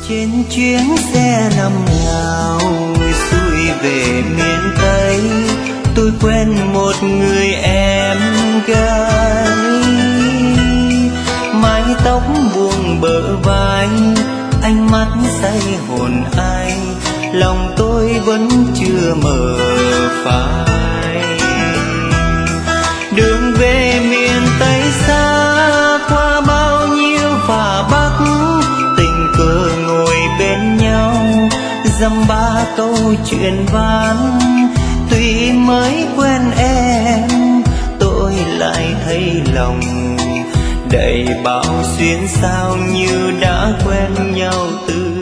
Trên chuyến xe năm nào xuôi về miền Tây, tôi quen một người em gái. Mái tóc buông bờ vai, ánh mắt say hồn ai, lòng tôi vẫn chưa mờ phai. Đường về miền Tây xa, qua bao nhiêu phà bắc, tình cờ ngồi bên nhau dăm ba câu chuyện ván. Tuy mới quen em, tôi lại thấy lòng đầy bao xuyên sao như đã quen nhau từ